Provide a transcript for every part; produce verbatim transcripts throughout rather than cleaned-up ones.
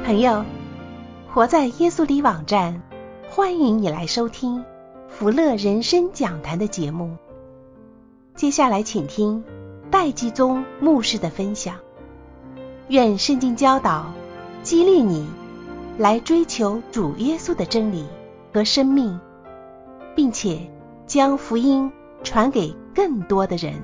朋友，活在耶稣里网站，欢迎你来收听福乐人生讲坛的节目。接下来请听戴基宗牧师的分享。愿圣经教导激励你来追求主耶稣的真理和生命，并且将福音传给更多的人。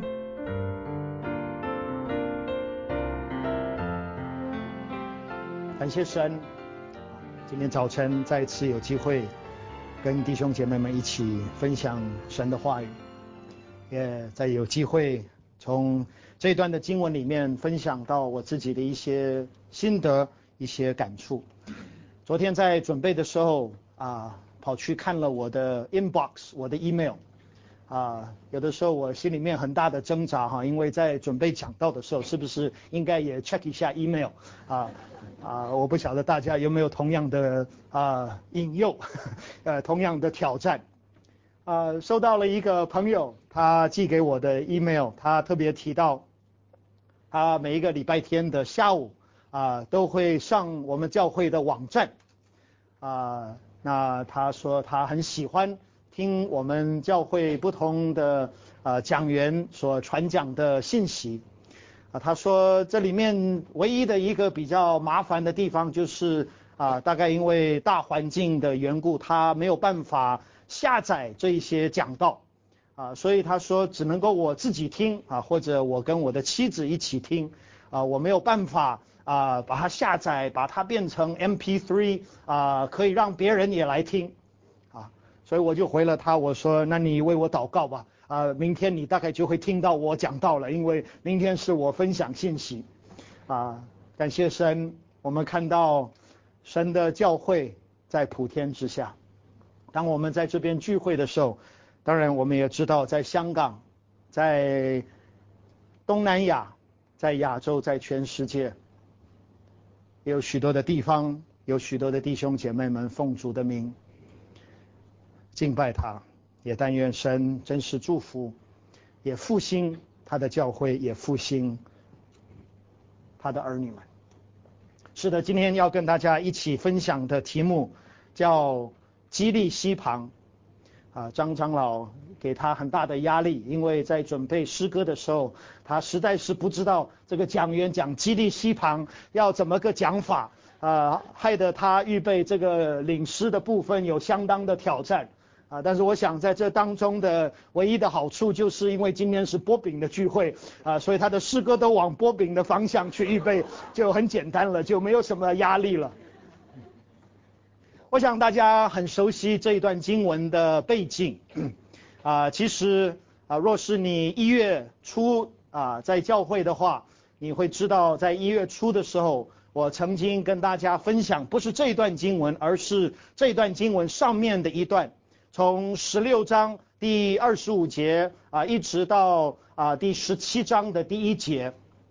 感谢神，今天早晨再次有机会跟弟兄姐妹们一起分享神的话语，也再有机会从这一段的经文里面分享到我自己的一些心得、一些感触。昨天在准备的时候啊，跑去看了我的 inbox， 我的 email 啊，有的时候我心里面很大的挣扎哈，因为在准备讲道的时候，是不是应该也 check 一下 email 啊？啊，我不晓得大家有没有同样的啊引诱，呃，同样的挑战。啊，收到了一个朋友他寄给我的 email， 他特别提到，他每一个礼拜天的下午啊都会上我们教会的网站，啊，那他说他很喜欢听我们教会不同的啊讲员所传讲的信息。啊，他说这里面唯一的一个比较麻烦的地方就是啊，大概因为大环境的缘故，他没有办法下载这一些讲道啊，所以他说只能够我自己听啊，或者我跟我的妻子一起听啊，我没有办法啊把它下载，把它变成 M P 三 啊，可以让别人也来听啊，所以我就回了他，我说那你为我祷告吧。啊，明天你大概就会听到我讲道了，因为明天是我分享信息。啊，感谢神，我们看到神的教会在普天之下。当我们在这边聚会的时候，当然我们也知道，在香港、在东南亚、在亚洲、在全世界，也有许多的地方，有许多的弟兄姐妹们奉主的名敬拜他。也但愿神真是祝福，也复兴他的教会，也复兴他的儿女们。是的，今天要跟大家一起分享的题目叫激励溪旁。啊，张长老给他很大的压力，因为在准备诗歌的时候，他实在是不知道这个讲员讲激励溪旁要怎么个讲法，啊，害得他预备这个领诗的部分有相当的挑战。啊，但是我想在这当中的唯一的好处，就是因为今天是波饼的聚会啊，所以他的诗歌都往波饼的方向去预备，就很简单了，就没有什么压力了。我想大家很熟悉这一段经文的背景啊，其实啊，若是你一月初啊在教会的话，你会知道在一月初的时候，我曾经跟大家分享，不是这一段经文，而是这一段经文上面的一段。从十六章第二十五节啊，一直到啊第十七章的第一节，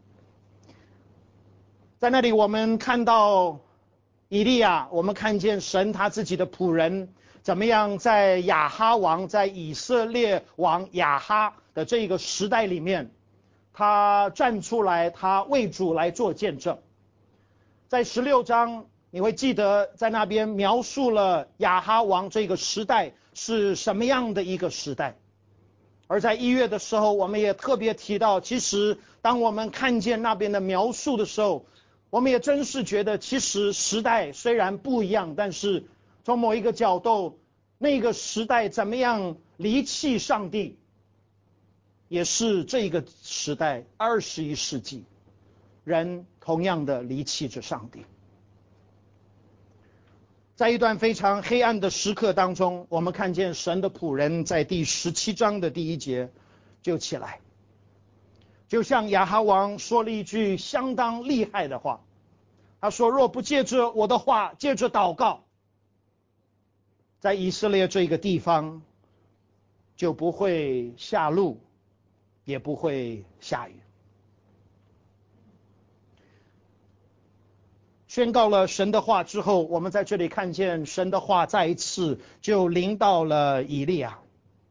在那里我们看到以利亚，我们看见神他自己的仆人怎么样在亚哈王，在以色列王亚哈的这个时代里面，他站出来，他为主来做见证。在十六章你会记得，在那边描述了亚哈王这个时代是什么样的一个时代。而在一月的时候，我们也特别提到，其实当我们看见那边的描述的时候，我们也真是觉得，其实时代虽然不一样，但是从某一个角度，那个时代怎么样离弃上帝，也是这个时代二十一世纪人同样的离弃着上帝。在一段非常黑暗的时刻当中，我们看见神的仆人在第十七章的第一节就起来，就像亚哈王说了一句相当厉害的话，他说若不借着我的话，借着祷告，在以色列这个地方就不会下露，也不会下雨。宣告了神的话之后，我们在这里看见神的话再一次就临到了以利亚，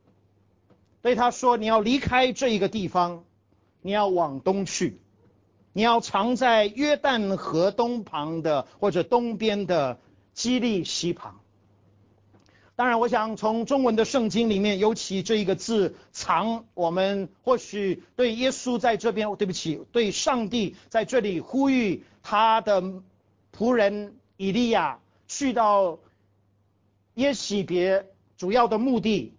对他说，你要离开这一个地方，你要往东去， 你要藏在约旦河东旁的或者东边的基利溪旁。当然我想从中文的圣经里面，尤其这一个字藏，我们或许对耶稣在这边，对不起，对上帝在这里呼吁他的仆人以利亚去到耶洗别，主要的目的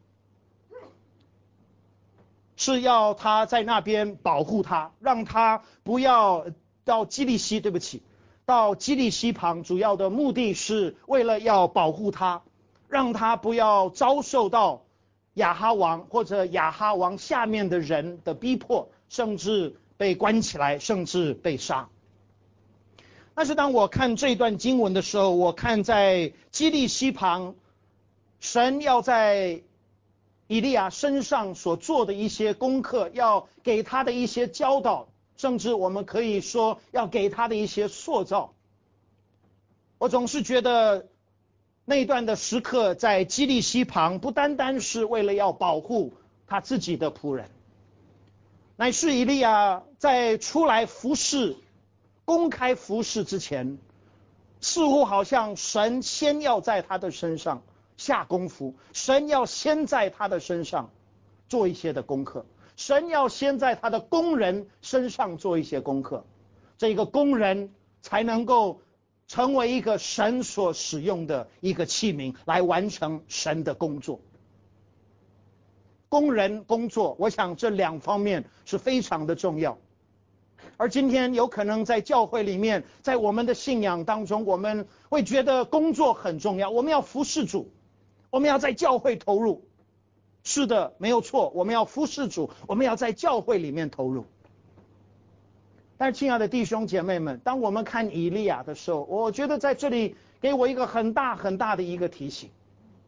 是要他在那边保护他，让他不要到基利溪，对不起，到基利溪旁，主要的目的是为了要保护他，让他不要遭受到亚哈王或者亚哈王下面的人的逼迫，甚至被关起来，甚至被杀。但是当我看这段经文的时候，我看在基利溪旁，神要在以利亚身上所做的一些功课，要给他的一些教导，甚至我们可以说要给他的一些塑造。我总是觉得那一段的时刻在基利溪旁，不单单是为了要保护他自己的仆人，乃是以利亚在出来服侍、公开服侍之前，似乎好像神先要在他的身上下功夫，神要先在他的身上做一些的功课，神要先在他的工人身上做一些功课，这个工人才能够成为一个神所使用的一个器皿，来完成神的工作。工人工作，我想这两方面是非常的重要。而今天有可能在教会里面，在我们的信仰当中，我们会觉得工作很重要，我们要服侍主，我们要在教会投入。是的，没有错，我们要服侍主，我们要在教会里面投入。但是亲爱的弟兄姐妹们，当我们看以利亚的时候，我觉得在这里给我一个很大很大的一个提醒。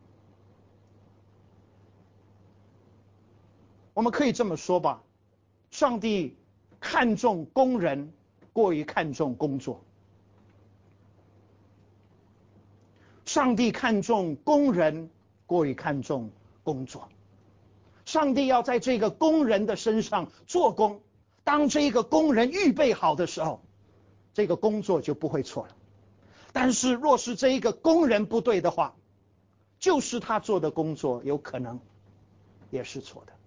我们可以这么说吧，上帝看重工人过于看重工作，上帝看重工人过于看重工作，上帝要在这个工人的身上做工，当这个工人预备好的时候，这个工作就不会错了。但是若是这一个工人不对的话，就是他做的工作有可能也是错的。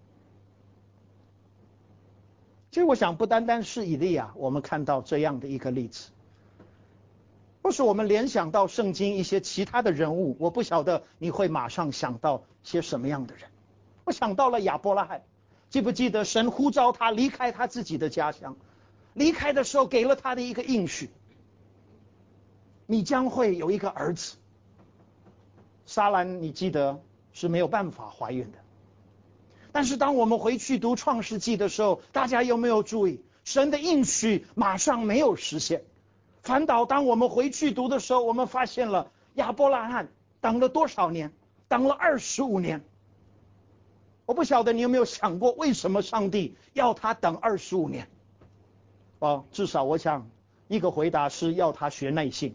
其实我想不单单是以利亚，我们看到这样的一个例子。或是我们联想到圣经一些其他的人物，我不晓得你会马上想到些什么样的人。我想到了亚伯拉罕，记不记得神呼召他离开他自己的家乡，离开的时候给了他的一个应许，你将会有一个儿子。撒兰你记得是没有办法怀孕的，但是当我们回去读创世纪的时候，大家有没有注意，神的应许马上没有实现，反倒当我们回去读的时候，我们发现了亚伯拉罕等了多少年，等了二十五年。我不晓得你有没有想过，为什么上帝要他等二十五年？哦，至少我想一个回答是要他学耐性。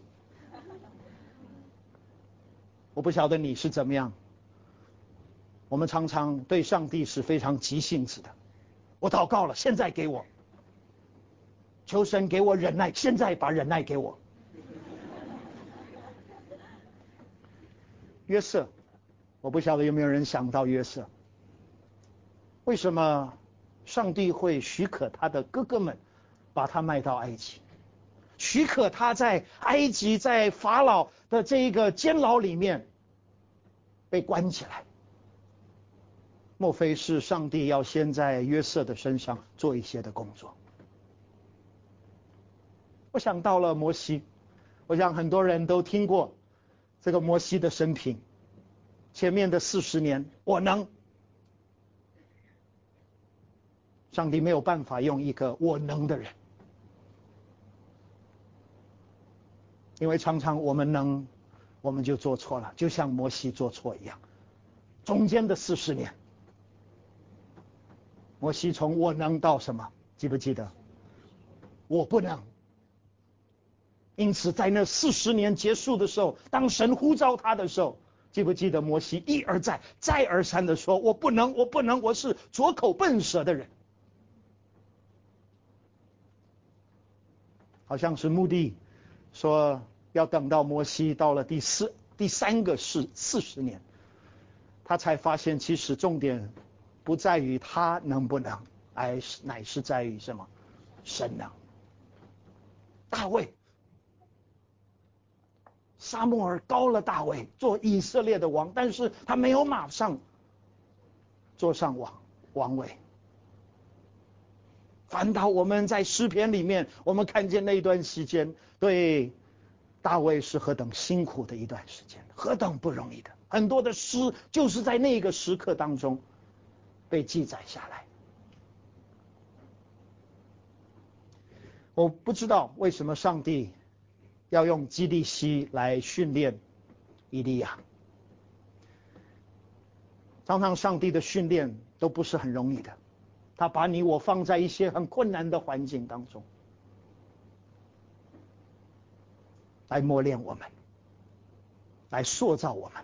我不晓得你是怎么样，我们常常对上帝是非常急性子的。我祷告了，现在给我，求神给我忍耐，现在把忍耐给我。约瑟，我不晓得有没有人想到约瑟，为什么上帝会许可他的哥哥们把他卖到埃及，许可他在埃及在法老的这一个监牢里面被关起来？莫非是上帝要先在约瑟的身上做一些的工作？我想到了摩西，我想很多人都听过这个摩西的生平，前面的四十年我能，上帝没有办法用一个我能的人，因为常常我们能我们就做错了，就像摩西做错一样。中间的四十年，摩西从我能到什么，记不记得？我不能。因此在那四十年结束的时候，当神呼召他的时候，记不记得摩西一而再再而三的说，我不能我不能，我是拙口笨舌的人。 好像是目的说要等到摩西到了第四第三个是四十年，他才发现其实重点不在于他能不能，而是乃是在于什么？神能。大卫，撒母耳膏了大卫做以色列的王，但是他没有马上坐上王王位。反倒我们在诗篇里面，我们看见那段时间对大卫是何等辛苦的一段时间，何等不容易的，很多的诗就是在那个时刻当中被记载下来。我不知道为什么上帝要用基利西来训练以利亚。常常上帝的训练都不是很容易的，他把你我放在一些很困难的环境当中，来磨练我们，来塑造我们。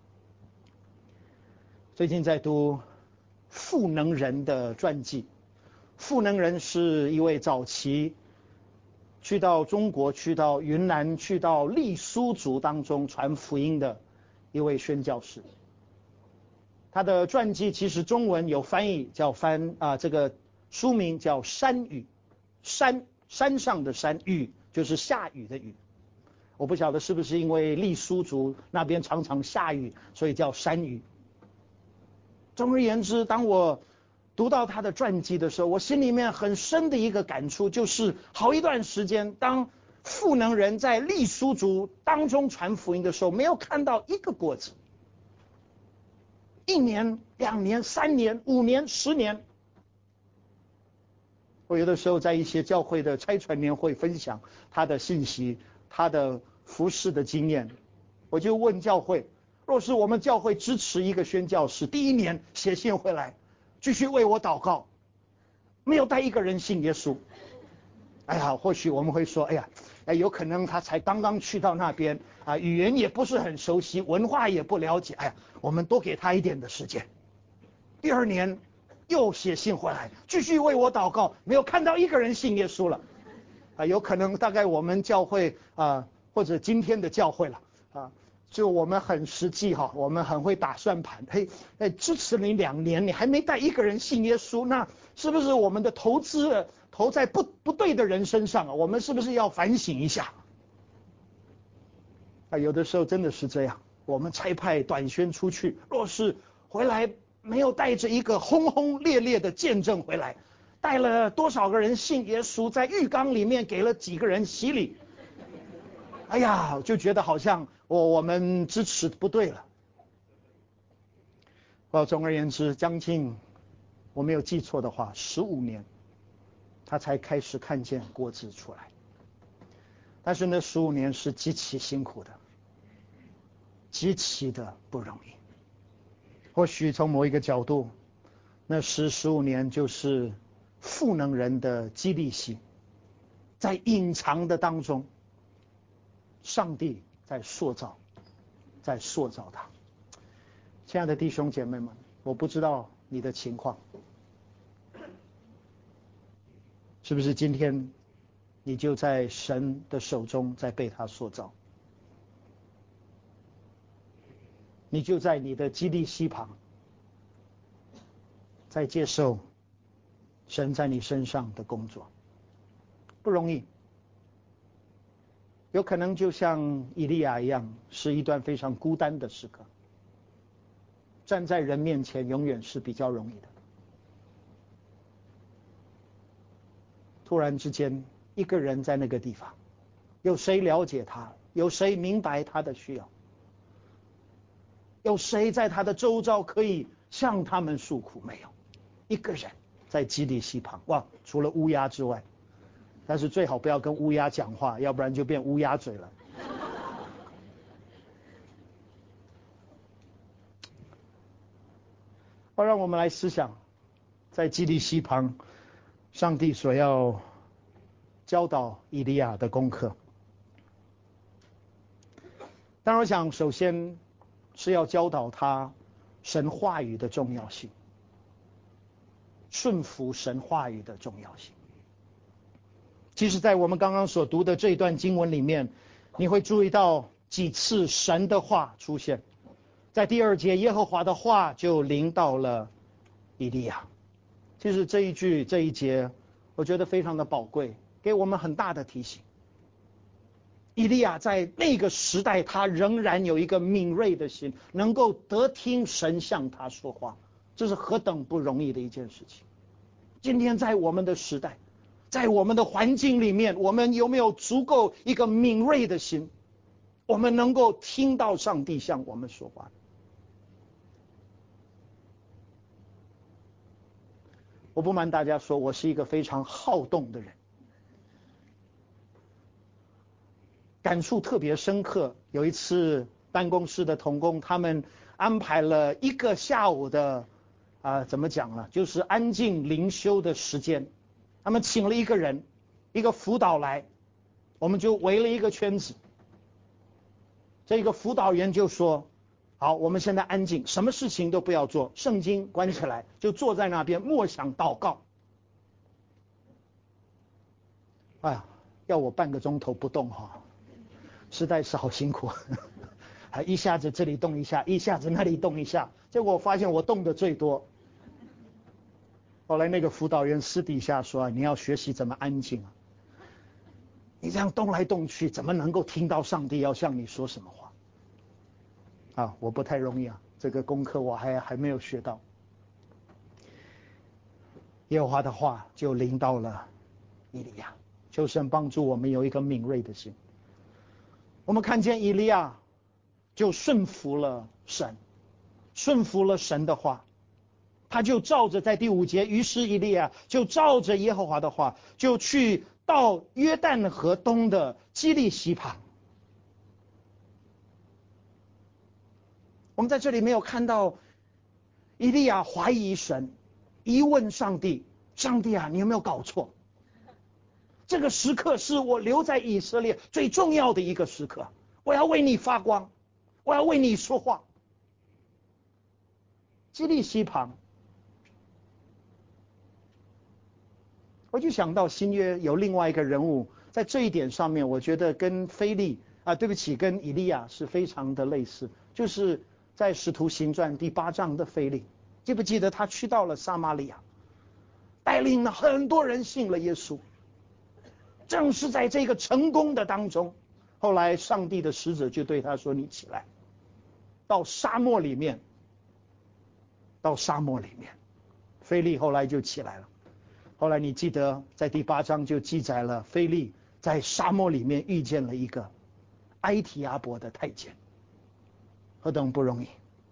最近在读赋能人的传记，赋能人是一位早期去到中国、去到云南、去到傈僳族当中传福音的一位宣教士。他的传记其实中文有翻译，叫翻啊、呃，这个书名叫《山雨》，山山上的山，雨就是下雨的雨。我不晓得是不是因为傈僳族那边常常下雨，所以叫山雨。总而言之，当我读到他的传记的时候，我心里面很深的一个感触，就是好一段时间，当赋能人在傈僳族当中传福音的时候，没有看到一个果子。一年、两年、三年、五年、十年，我有的时候在一些教会的差传年会分享他的信息，他的服事的经验，我就问教会，若是我们教会支持一个宣教士，第一年写信回来，继续为我祷告，没有带一个人信耶稣，哎呀，或许我们会说，哎呀，哎，有可能他才刚刚去到那边啊，语言也不是很熟悉，文化也不了解，哎呀，我们多给他一点的时间。第二年又写信回来，继续为我祷告，没有看到一个人信耶稣了，啊，有可能大概我们教会啊，或者今天的教会了啊，就我们很实际哈，我们很会打算盘，嘿，哎，支持你两年，你还没带一个人信耶稣，那是不是我们的投资投在不不对的人身上啊？我们是不是要反省一下？啊，有的时候真的是这样，我们差派短宣出去，若是回来没有带着一个轰轰烈烈的见证回来，带了多少个人信耶稣，在浴缸里面给了几个人洗礼，哎呀，就觉得好像我我们支持不对了。哦，总而言之，将近我没有记错的话，十五年，他才开始看见果子出来。但是那十五年是极其辛苦的，极其的不容易。或许从某一个角度，那十十五年就是赋能人的激励系，在隐藏的当中，上帝在塑造，在塑造他。亲爱的弟兄姐妹们，我不知道你的情况，是不是今天你就在神的手中在被他塑造，你就在你的基利溪旁，在接受神在你身上的工作，不容易。有可能就像以利亚一样，是一段非常孤单的时刻，站在人面前永远是比较容易的。突然之间一个人在那个地方，有谁了解他？有谁明白他的需要？有谁在他的周遭可以向他们诉苦？没有，一个人在基利溪旁。哇，除了乌鸦之外，但是最好不要跟乌鸦讲话，要不然就变乌鸦嘴了。好，让我们来思想，在基利溪旁，上帝所要教导以利亚的功课。当然我想首先是要教导他神话语的重要性，顺服神话语的重要性。 其实在我们刚刚所读的这一段经文里面，你会注意到几次神的话出现。在第二节，耶和华的话就临到了以利亚。其实这一句这一节我觉得非常的宝贵，给我们很大的提醒。以利亚在那个时代，他仍然有一个敏锐的心，能够得听神向他说话，这是何等不容易的一件事情。今天在我们的时代，在我们的环境里面，我们有没有足够一个敏锐的心，我们能够听到上帝向我们说话？我不瞒大家说，我是一个非常好动的人，感触特别深刻。有一次办公室的同工，他们安排了一个下午的啊、呃，怎么讲呢，就是安静灵修的时间。他们请了一个人，一个辅导来，我们就围了一个圈子。这个辅导员就说，好，我们现在安静，什么事情都不要做，圣经关起来，就坐在那边默想祷告。哎呀，要我半个钟头不动哈，实在是好辛苦，还一下子这里动一下，一下子那里动一下，结果我发现我动的最多。后来那个辅导员私底下说，你要学习怎么安静啊，你这样动来动去，怎么能够听到上帝要向你说什么话啊？我不太容易啊，这个功课我还还没有学到。耶和华的话就临到了以利亚，求神帮助我们有一个敏锐的心。我们看见以利亚就顺服了神，顺服了神的话，他就照着在第五节，于是以利亚就照着耶和华的话，就去到约旦河东的基利西旁。我们在这里没有看到以利亚怀疑神，疑问上帝，上帝啊，你有没有搞错？这个时刻是我留在以色列最重要的一个时刻，我要为你发光，我要为你说话。基利西旁，我就想到新约有另外一个人物，在这一点上面，我觉得跟腓利啊，对不起，跟以利亚是非常的类似，就是在使徒行传第八章的腓利，记不记得他去到了撒玛利亚，带领了很多人信了耶稣。正是在这个成功的当中，后来上帝的使者就对他说，你起来到沙漠里面，到沙漠里面。腓利后来就起来了。后来你记得在第八章就记载了腓利在沙漠里面遇见了一个埃提阿伯的太监，何等不容易。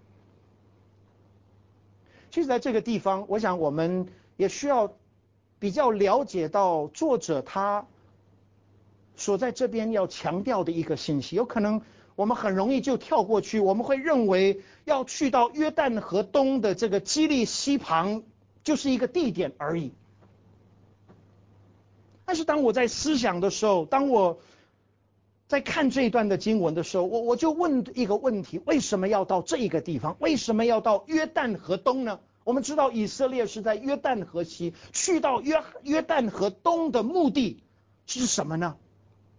其实在这个地方，我想我们也需要比较了解到作者他所在这边要强调的一个信息。有可能我们很容易就跳过去，我们会认为要去到约旦河东的这个基利西旁就是一个地点而已。但是当我在思想的时候，当我在看这一段的经文的时候，我我就问一个问题，为什么要到这一个地方？为什么要到约旦河东呢？我们知道以色列是在约旦河西，去到约约旦河东的目的是什么呢？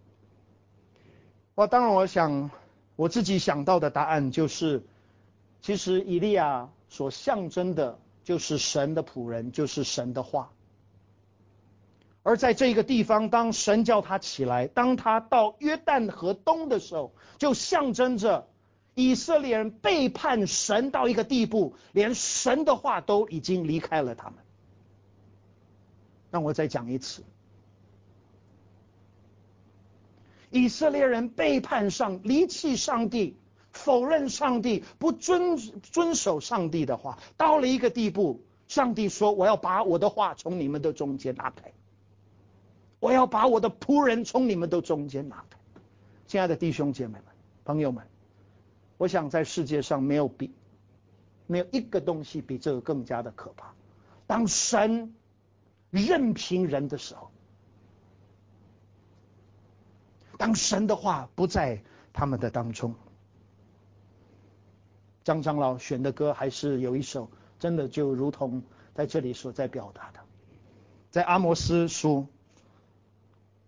我当然我想我自己想到的答案就是，其实以利亚所象征的就是神的仆人，就是神的话。而在这个地方，当神叫他起来，当他到约旦河东的时候，就象征着以色列人背叛神到一个地步，连神的话都已经离开了他们。让我再讲一次，以色列人背叛上，离弃上帝，否认上帝，不遵遵守上帝的话，到了一个地步，上帝说，我要把我的话从你们的中间拿开，我要把我的仆人从你们的中间拿开。亲爱的弟兄姐妹们、朋友们，我想在世界上没有比没有一个东西比这个更加的可怕。当神任凭人的时候，当神的话不在他们的当中。张长老选的歌还是有一首，真的就如同在这里所在表达的，在阿摩斯书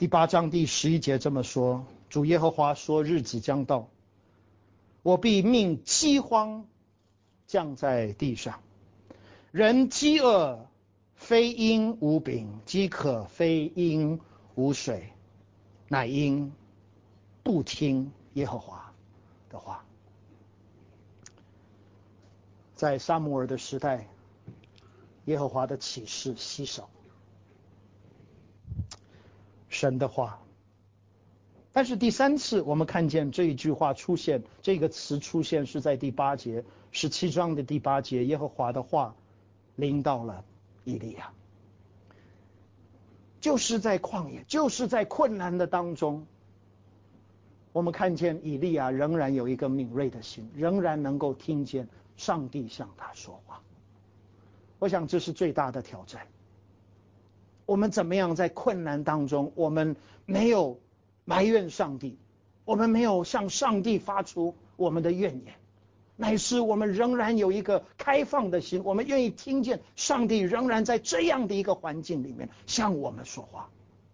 第八章第十一节这么说，主耶和华说，日子将到，我必命饥荒降在地上，人饥饿非因无饼，饥渴非因无水，乃因不听耶和华的话。在撒母耳的时代，耶和华的启示稀少，神的话。但是第三次我们看见这一句话出现，这个词出现是在第八节，十七章的第八节，耶和华的话临到了以利亚。就是在旷野，就是在困难的当中，我们看见以利亚仍然有一个敏锐的心，仍然能够听见上帝向他说话。我想这是最大的挑战。我们怎么样在困难当中，我们没有埋怨上帝，我们没有向上帝发出我们的怨言，乃是我们仍然有一个开放的心，我们愿意听见上帝仍然在这样的一个环境里面向我们说话。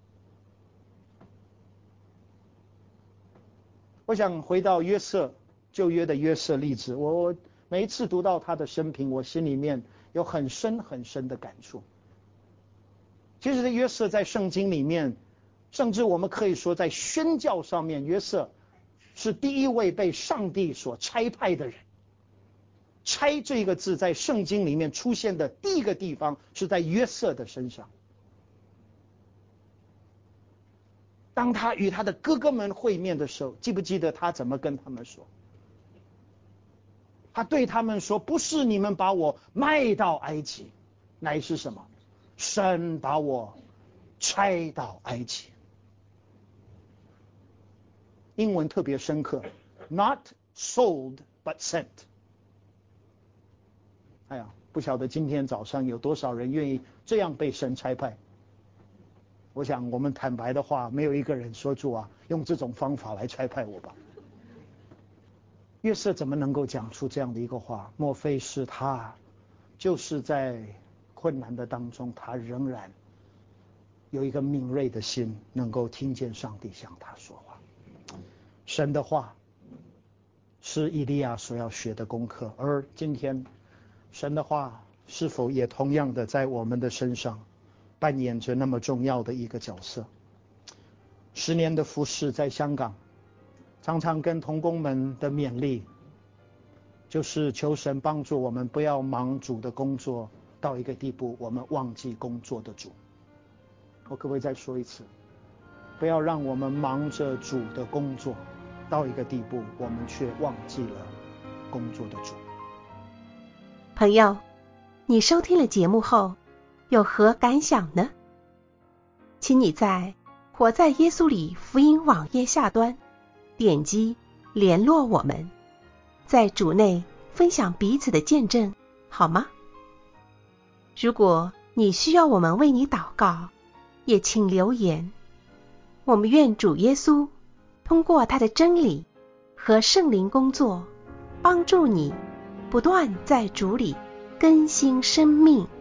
我想回到约瑟，旧约的约瑟例子，我每一次读到他的生平，我心里面有很深很深的感触。其实约瑟在圣经里面，甚至我们可以说在宣教上面，约瑟是第一位被上帝所差派的人。差这个字在圣经里面出现的第一个地方是在约瑟的身上。当他与他的哥哥们会面的时候，记不记得他怎么跟他们说？他对他们说，不是你们把我卖到埃及，乃是什么？神把我差到埃及。英文特别深刻， not sold but sent。 哎呀，不晓得今天早上有多少人愿意这样被神差派。我想我们坦白的话，没有一个人说，主啊，用这种方法来差派我吧。约瑟怎么能够讲出这样的一个话？莫非是他就是在困难的当中，他仍然有一个敏锐的心，能够听见上帝向他说话。神的话是以利亚所要学的功课，而今天神的话是否也同样的在我们的身上扮演着那么重要的一个角色？十年的服事在香港，常常跟同工们的勉励就是求神帮助我们不要忙主的工作到一个地步，我们忘记工作的主。我可不可以再说一次？不要让我们忙着主的工作到一个地步，我们却忘记了工作的主。 朋友，你收听了节目后有何感想呢？请你在活在耶稣里福音网页下端点击联络我们，在主内分享彼此的见证，好吗？如果你需要我们为你祷告，也请留言。我们愿主耶稣通过他的真理和圣灵工作，帮助你不断在主里更新生命。